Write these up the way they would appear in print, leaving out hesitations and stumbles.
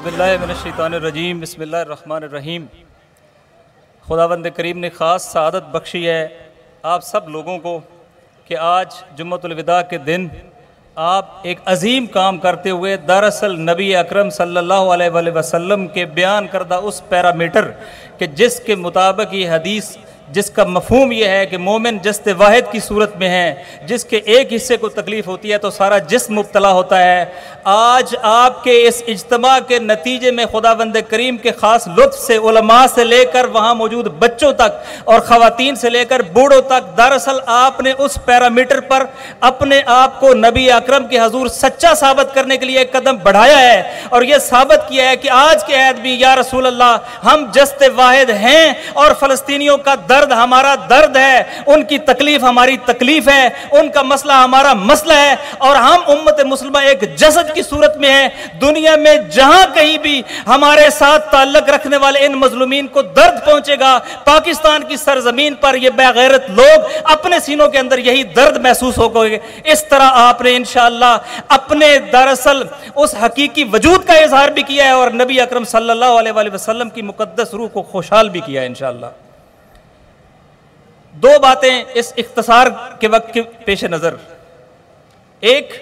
اعوذ باللہ من الشیطان الرجیم، بسم اللہ الرحمن الرحیم۔ خداوند کریم نے خاص سعادت بخشی ہے آپ سب لوگوں کو کہ آج جمعۃ الوداع کے دن آپ ایک عظیم کام کرتے ہوئے دراصل نبی اکرم صلی اللہ علیہ وآلہ وسلم کے بیان کردہ اس پیرامیٹر کہ جس کے مطابق یہ حدیث، جس کا مفہوم یہ ہے کہ مومن جست واحد کی صورت میں ہے، جس کے ایک حصے کو تکلیف ہوتی ہے تو سارا جسم مبتلا ہوتا ہے، آج آپ کے اس اجتماع کے نتیجے میں خداوند کریم کے خاص لطف سے علماء سے لے کر وہاں موجود بچوں تک اور خواتین سے لے کر بوڑھوں تک دراصل آپ نے اس پیرامیٹر پر اپنے آپ کو نبی اکرم کے حضور سچا ثابت کرنے کے لیے ایک قدم بڑھایا ہے اور یہ ثابت کیا ہے کہ آج کے عہد میں یا رسول اللہ ہم جست واحد ہیں اور فلسطینیوں کا درد ہمارا درد ہے، ان کی تکلیف ہماری تکلیف ہے، ان کا مسئلہ ہمارا مسئلہ ہے اور ہم امت مسلمہ ایک جسد کی صورت میں ہیں۔ دنیا میں جہاں کہیں بھی ہمارے ساتھ تعلق رکھنے والے ان مظلومین کو درد پہنچے گا، پاکستان کی سرزمین پر یہ بے غیرت لوگ اپنے سینوں کے اندر یہی درد محسوس ہوگا۔ اس طرح آپ نے انشاءاللہ اپنے دراصل اس حقیقی وجود کا اظہار بھی کیا ہے اور نبی اکرم صلی اللہ علیہ وآلہ وسلم کی مقدس روح کو خوشحال بھی کیا ہے انشاءاللہ۔ دو باتیں اس اختصار کے وقت کے پیش نظر۔ ایک،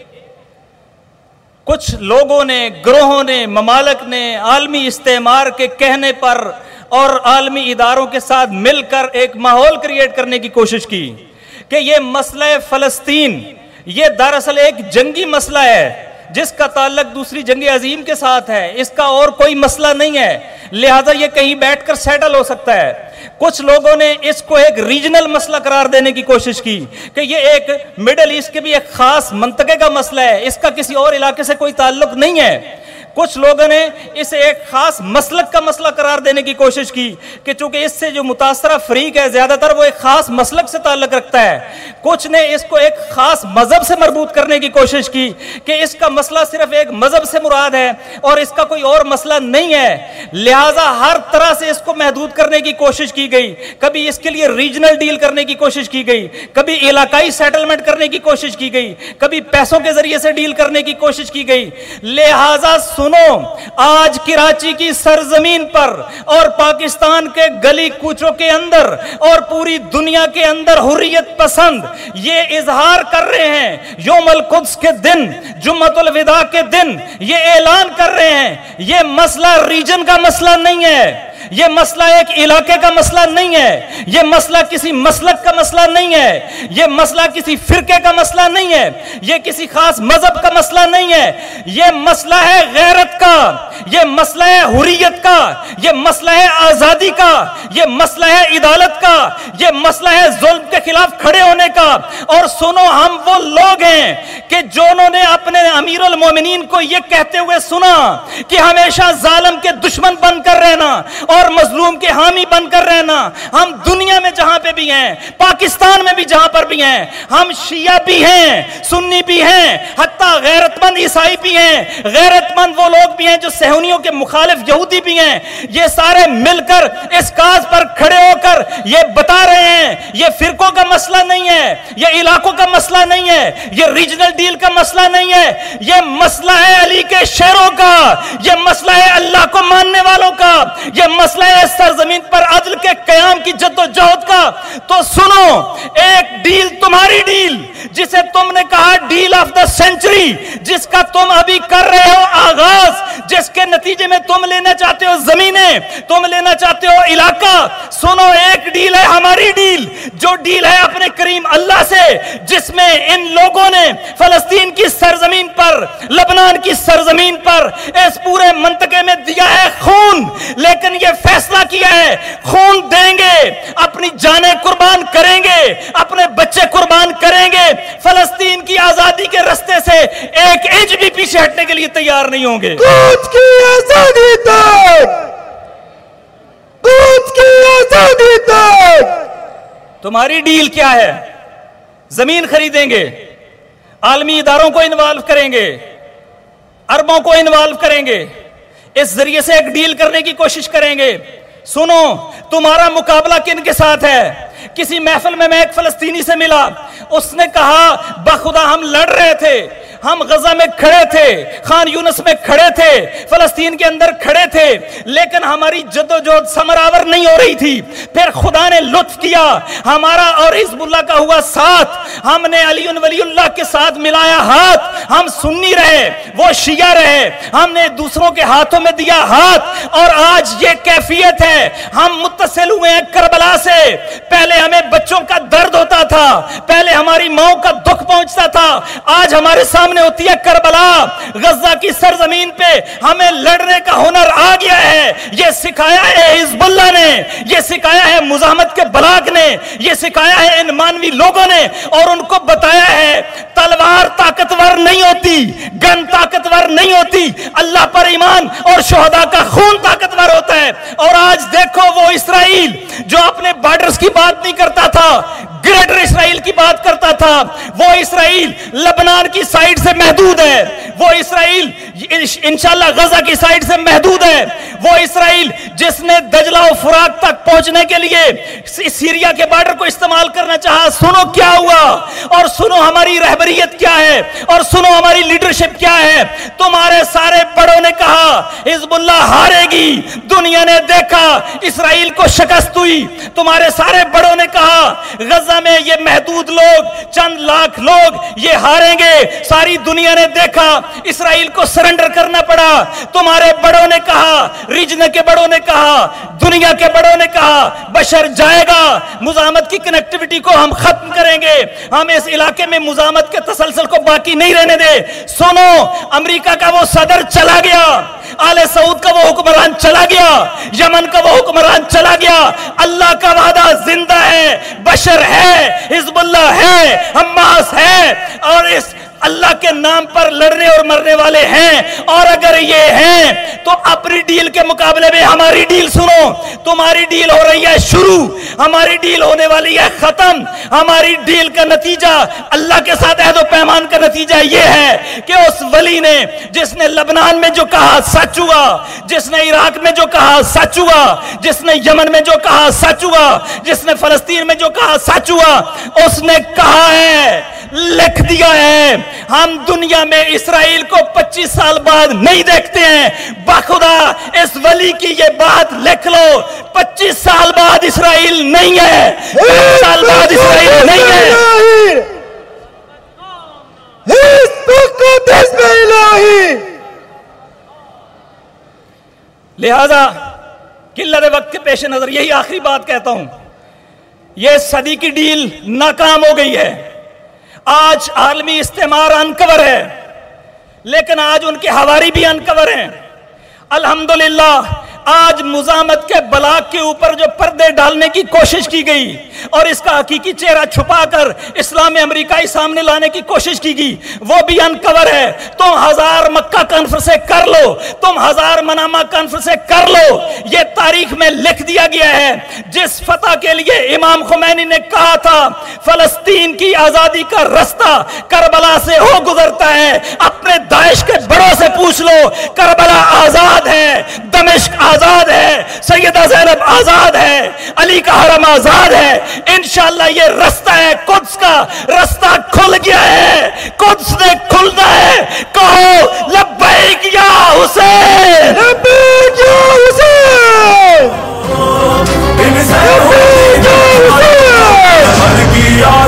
کچھ لوگوں نے، گروہوں نے، ممالک نے عالمی استعمار کے کہنے پر اور عالمی اداروں کے ساتھ مل کر ایک ماحول کریٹ کرنے کی کوشش کی کہ یہ مسئلہ فلسطین یہ دراصل ایک جنگی مسئلہ ہے جس کا تعلق دوسری جنگ عظیم کے ساتھ ہے، اس کا اور کوئی مسئلہ نہیں ہے، لہذا یہ کہیں بیٹھ کر سیٹل ہو سکتا ہے۔ کچھ لوگوں نے اس کو ایک ریجنل مسئلہ قرار دینے کی کوشش کی کہ یہ ایک مڈل ایسٹ کے بھی ایک خاص منطقے کا مسئلہ ہے، اس کا کسی اور علاقے سے کوئی تعلق نہیں ہے۔ کچھ لوگوں نے اسے ایک خاص مسلک کا مسئلہ قرار دینے کی کوشش کی کہ چونکہ اس سے جو متاثرہ فریق ہے زیادہ تر وہ ایک خاص مسلک سے تعلق رکھتا ہے۔ کچھ نے اس کو ایک خاص مذہب سے مربوط کرنے کی کوشش کی کہ اس کا مسئلہ صرف ایک مذہب سے مراد ہے اور اس کا کوئی اور مسئلہ نہیں ہے، لہٰذا ہر طرح سے اس کو محدود کرنے کی کوشش کی گئی۔ کبھی اس کے لیے ریجنل ڈیل کرنے کی کوشش کی گئی، کبھی علاقائی سیٹلمنٹ کرنے کی کوشش کی گئی، کبھی پیسوں کے ذریعے سے ڈیل کرنے کی کوشش کی گئی۔ لہٰذا سنو، آج کراچی کی سرزمین پر اور پاکستان کے گلی کوچوں کے اندر اور پوری دنیا کے اندر حریت پسند یہ اظہار کر رہے ہیں، یوم القدس کے دن، جمعۃ الوداع کے دن یہ اعلان کر رہے ہیں یہ مسئلہ ریجن کا مسئلہ نہیں ہے، یہ مسئلہ ایک علاقے کا مسئلہ نہیں ہے، یہ مسئلہ کسی مسلک کا مسئلہ نہیں ہے، یہ مسئلہ کسی فرقے کا مسئلہ نہیں ہے، یہ کسی خاص مذہب کا مسئلہ نہیں ہے، یہ مسئلہ ہے غیرت کا، یہ مسئلہ ہے حریت کا، یہ مسئلہ ہے آزادی کا، یہ مسئلہ ہے عدالت کا، یہ مسئلہ ہے ظلم کے خلاف کھڑے ہونے کا۔ اور سنو، ہم وہ لوگ ہیں کہ جنہوں نے اپنے امیر المومنین کو یہ کہتے ہوئے سنا کہ ہمیشہ ظالم کے دشمن بن کر رہنا اور مظلوم کے حامی بن کر رہنا۔ ہم دنیا میں جہاں پہ بھی ہیں، پاکستان میں بھی جہاں پر بھی ہیں، ہم شیعہ بھی ہیں، سنی بھی ہیں، حتیٰ غیرت مند عیسائی بھی ہیں، غیرت مند وہ لوگ بھی ہیں جو صہیونیوں کے مخالف یہودی بھی ہیں، یہ سارے مل کر اس کاز پر کھڑے ہو کر یہ بتا رہے ہیں یہ فرقوں کا مسئلہ نہیں ہے، یہ علاقوں کا مسئلہ نہیں ہے، یہ ریجنل ڈیل کا مسئلہ نہیں ہے، یہ مسئلہ ہے علی کے شیروں کا، یہ مسئلہ ہے اللہ کو ماننے والوں کا، یہ مسئلہ ہے سرزمین پر عدل کے قیام کی جد و جہد کا۔ تو سنو، ایک ڈیل تمہاری ڈیل جسے تم نے کہا ڈیل آف دا سینچری، جس کا تم ابھی کر رہے ہو آغاز، جس کے نتیجے میں تم لینا چاہتے ہو زمینیں، تم لینا چاہتے ہو علاقہ۔ سنو، ایک ڈیل ہے ہماری ڈیل، جو ڈیل ہے اپنے کریم اللہ سے، جس میں ان لوگوں نے فلسطین کی سرزمین پر، لبنان کی سرزمین پر، اس پورے منطقے میں دیا ہے خون، لیکن یہ فیصلہ کیا ہے خون دیں گے، اپنی جانیں قربان کریں گے، اپنے بچے قربان کریں گے، فلسطین کی آزادی کے رستے سے ایک انچ بھی پیچھے ہٹنے کے لیے تیار نہیں ہوں گے۔ قدس کی آزادی تک، قدس کی آزادی تک۔ تمہاری ڈیل کیا ہے؟ زمین خریدیں گے، عالمی اداروں کو انوالو کریں گے، اربوں کو انوالو کریں گے، اس ذریعے سے ایک ڈیل کرنے کی کوشش کریں گے۔ سنو، تمہارا مقابلہ کن کے ساتھ ہے؟ کسی محفل میں ایک فلسطینی سے ملا، اس نے کہا بخدا ہم لڑ رہے تھے، ہم غزہ میں کھڑے تھے, خان یونس میں کھڑے تھے, فلسطین کے اندر کھڑے تھے, لیکن ہماری جدوجہد ثمرآور نہیں ہو رہی تھی. پھر خدا نے لطف کیا, ہمارا اور حزب اللہ کا ہوا ساتھ, ہم نے علی ولی اللہ کے ساتھ ملایا ہاتھ. ہم سنی رہے, وہ شیعہ رہے, ہم نے دوسروں کے ہاتھوں میں دیا ہاتھ, اور آج یہ کیفیت ہے. ہم متصل ہوئے ہیں کربلا سے. پہلے ہمیں بچوں کا درد ہوتا تھا, پہلے ہماری ماؤں کا دکھ پہنچتا تھا, آج ہمارے سامنے ہوتی ہے کربلا. غزہ کی سرزمین پہ ہمیں لڑنے کا ہنر آ گیا ہے. یہ سکھایا ہے حزب اللہ نے, یہ سکھایا ہے مزاحمت کے بلاک نے, یہ سکھایا ہے ان مانوی لوگوں نے, اور ان کو بتایا ہے تلوار طاقتور نہیں ہوتی, گن طاقتور نہیں ہوتی, اللہ پر ایمان اور شہداء کا خون طاقتور ہوتا ہے. اور آج دیکھو وہ اسرائیل جو اپنے بارڈرز کی بات نہیں کرتا تھا, گریٹر اسرائیل کی بات کرتا تھا, وہ اسرائیل لبنان کی سائیڈ سے محدود ہے, وہ اسرائیل انشاءاللہ غزہ کی سائیڈ سے محدود ہے, وہ اسرائیل جس نے دجلہ و فرات تک پہنچنے کے لیے سیریا کے بارڈر کو استعمال کرنا چاہا. سنو کیا ہوا, اور سنو ہماری رہبریت کیا ہے, اور سنو ہماری لیڈرشپ کیا ہے. تمہارے سارے بڑوں نے کہا حزب اللہ ہارے گی, دنیا نے دیکھا اسرائیل کو شکست ہوئی. تمہارے سارے بڑوں نے کہا غزہ میں یہ محدود لوگ, چند لاکھ لوگ, یہ ہاریں گے. ساری دنیا نے دیکھا اسرائیل کو سرنڈر کرنا پڑا. تمہارے بڑوں نے کہا, ریجن کے بڑوں نے کہا, دنیا کے بڑوں نے کہا بشر جائے گا, مزاحمت کی کنیکٹیوٹی کو ہم ختم کریں گے, ہم اس علاقے میں مزاحمت کے تسلسل کو باقی نہیں رہنے دے. سنو, امریکہ کا وہ صدر چلا گیا, آل سعود کا وہ حکمران چلا گیا, یمن کا وہ حکمران چلا گیا. اللہ کا وعدہ زندہ ہے, بشر ہے, حزب اللہ ہے, حماس ہے, اور اس اللہ کے نام پر لڑنے اور مرنے والے ہیں. اور اگر یہ ہیں تو اپنی ڈیل کے مقابلے میں ہماری ڈیل سنو. تمہاری ڈیل ہو رہی ہے شروع, ہماری ڈیل ہونے والی ہے ختم. ہماری ڈیل کا نتیجہ, اللہ کے ساتھ عہد و پیمان کا نتیجہ یہ ہے کہ اس ولی نے جس نے لبنان میں جو کہا سچ ہوا, جس نے عراق میں جو کہا سچ ہوا, جس نے یمن میں جو کہا سچ ہوا, جس نے فلسطین میں جو کہا سچ ہوا, اس نے کہا ہے, لکھ دیا ہے. ہم دنیا میں اسرائیل کو 25 سال بعد نہیں دیکھتے ہیں. بخدا اس ولی کی یہ بات لکھ لو, 25 سال بعد اسرائیل نہیں ہے, 25 سال بعد اسرائیل نہیں ہے. لہذا قلت وقت کے پیش نظر یہی آخری بات کہتا ہوں, یہ صدی کی ڈیل ناکام ہو گئی ہے. آج عالمی استعمار انکور ہے, لیکن آج ان کے حواری بھی انکور ہیں. الحمدللہ آج مزاحمت کے بلاک کے اوپر جو پردے ڈالنے کی کوشش کی گئی اور اس کا حقیقی چہرہ چھپا کر اسلام امریکائی سامنے لانے کی کوشش کی گئی, وہ بھی انکور ہے. تم 1000 مکہ کانفرنسیں کر لو, تم 1000 منامہ کانفرنسیں کر لو, یہ تاریخ میں لکھ دیا گیا ہے. جس فتح کے لیے امام خمینی نے کہا تھا فلسطین کی آزادی کا رستہ کربلا سے ہو گزرتا ہے, اپنے داعش کے بڑوں سے پوچھ لو, کربلا آزاد ہے, دمشق آزاد ہے, سیدہ زینب آزاد ہے, علی کا حرم آزاد ہے. انشاءاللہ یہ رستہ ہے, قدس کا رستہ کھل گیا ہے, قدس نے کھلنا ہے. کہو لبیک یا حسین, لبیک یا حسین, لبیک یا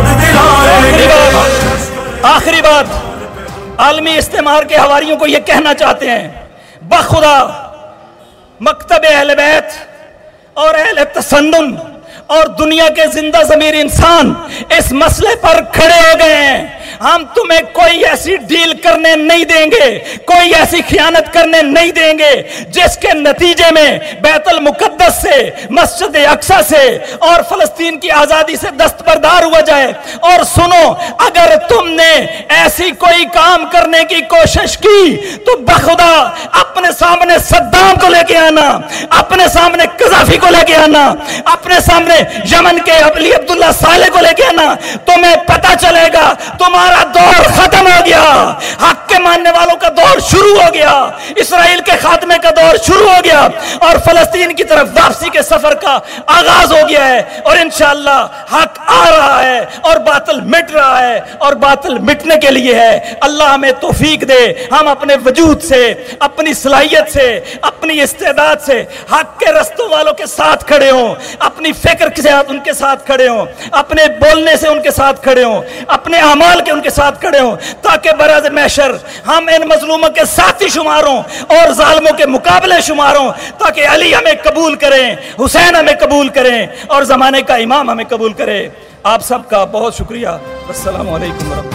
حسین. آخری بات, عالمی استعمار کے حواریوں کو یہ کہنا چاہتے ہیں, بخدا مکتب اہل بیت اور اہل تسنن اور دنیا کے زندہ ضمیر انسان اس مسئلے پر کھڑے ہو گئے ہیں. ہم تمہیں کوئی ایسی ڈیل کرنے نہیں دیں گے, کوئی ایسی خیانت کرنے نہیں دیں گے جس کے نتیجے میں بیت المقدس سے, مسجد اقصی سے اور فلسطین کی آزادی سے دستبردار ہوا جائے. اور سنو, اگر تم نے ایسی کوئی کام کرنے کی کوشش کی تو بخدا اپنے سامنے صدام کو لے کے آنا, اپنے سامنے قذافی کو لے کے آنا, اپنے سامنے یمن کے علی عبداللہ صالح کو لے کے آنا. تمہیں پتہ چلے گا تمہارا دور ختم ہو گیا. حق کے ماننے والوں کا دور شروع ہو گیا، اسرائیل کے خاتمے کا دور شروع ہو گیا، اور فلسطین کی طرف واپسی کے سفر کا آغاز ہو گیا ہے، اور انشاءاللہ حق آ رہا ہے اور باطل مٹ رہا ہے، اور باطل مٹنے کے لیے ہے۔ اللہ ہمیں توفیق دے، ہم اپنے وجود سے، اپنی صلاحیت سے، اپنی استعداد سے حق کے رستوں والوں کے ساتھ کھڑے ہوں، اپنی فکر کے ساتھ ان کے ساتھ کھڑے ہوں، اپنے بولنے سے ان کے ساتھ کھڑے ہوں، اپنے اعمال کے ان کے ساتھ کھڑے ہوں، تاکہ براز محشر ہم ان مظلوموں کے ساتھی شمار ہوں اور ظالموں کے مقابلے شمار ہوں، تاکہ علی ہمیں قبول کریں، حسین ہمیں قبول کریں، اور زمانے کا امام ہمیں قبول کرے۔ آپ سب کا بہت شکریہ۔ السلام علیکم ورحمۃ اللہ۔